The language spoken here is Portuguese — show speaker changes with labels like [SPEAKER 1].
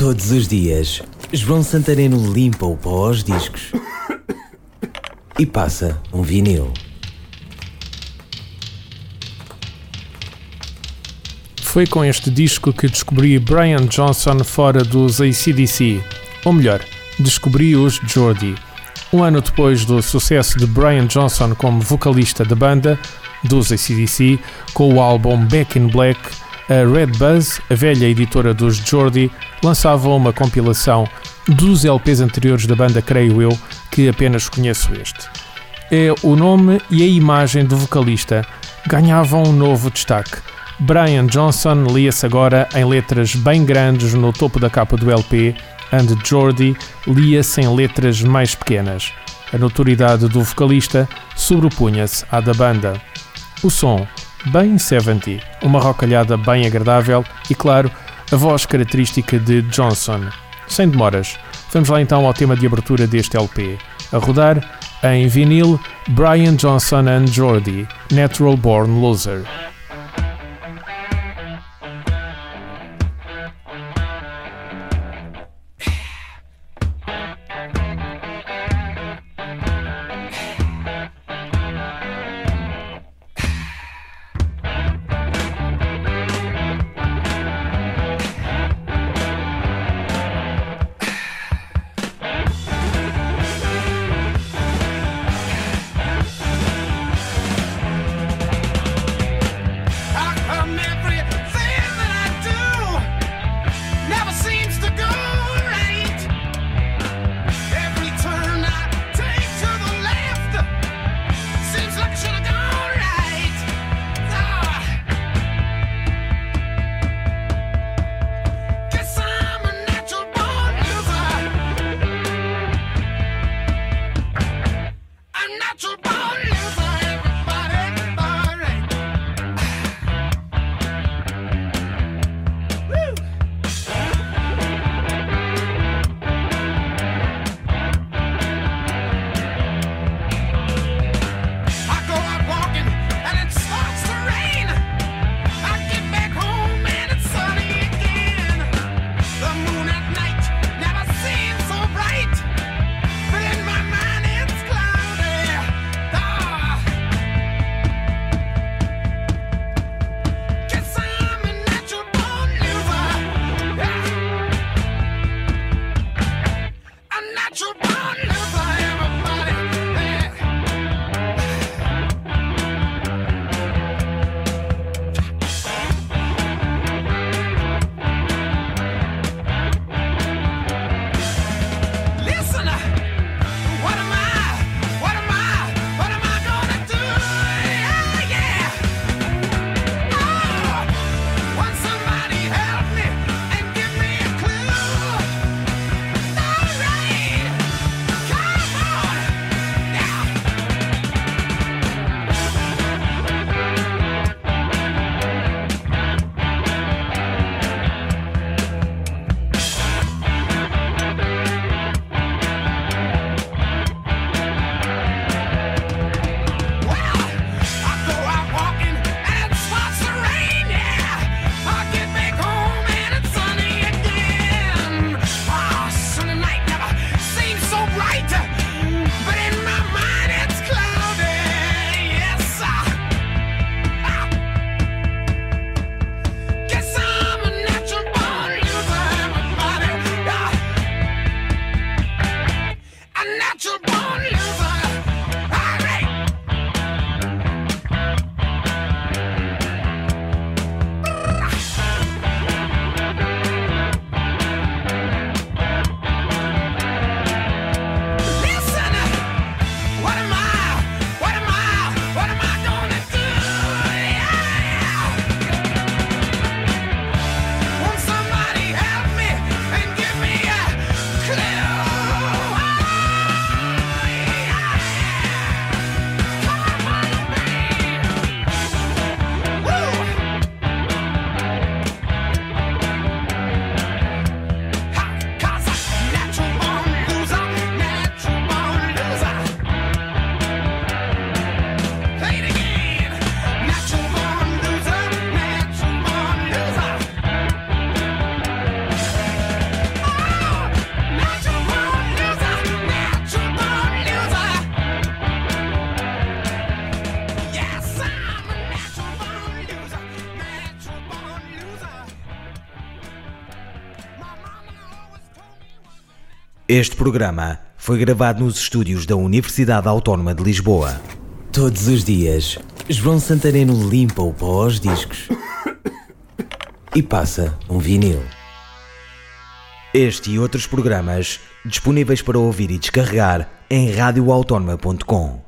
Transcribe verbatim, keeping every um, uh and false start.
[SPEAKER 1] Todos os dias, João Santareno limpa o pó aos discos e passa um vinil.
[SPEAKER 2] Foi com este disco que descobri Brian Johnson fora dos A C/D C, ou melhor, descobri os Geordie. Um ano depois do sucesso de Brian Johnson como vocalista da banda, dos A C/D C, com o álbum Back in Black, a Red Buzz, a velha editora dos Geordie, lançava uma compilação dos L Ps anteriores da banda, creio eu, que apenas conheço este. É o nome e a imagem do vocalista ganhavam um novo destaque. Brian Johnson lia-se agora em letras bem grandes no topo da capa do L P, and Geordie lia-se em letras mais pequenas. A notoriedade do vocalista sobrepunha-se à da banda. O som, bem setenta, uma rocalhada bem agradável e, claro, a voz característica de Johnson. Sem demoras, vamos lá então ao tema de abertura deste L P. A rodar, em vinil, Brian Johnson and Geordie, Natural Born Loser.
[SPEAKER 1] Este programa foi gravado nos estúdios da Universidade Autónoma de Lisboa. Todos os dias, João Santareno limpa o pó aos discos e passa um vinil. Este e outros programas disponíveis para ouvir e descarregar em radio autónoma ponto com.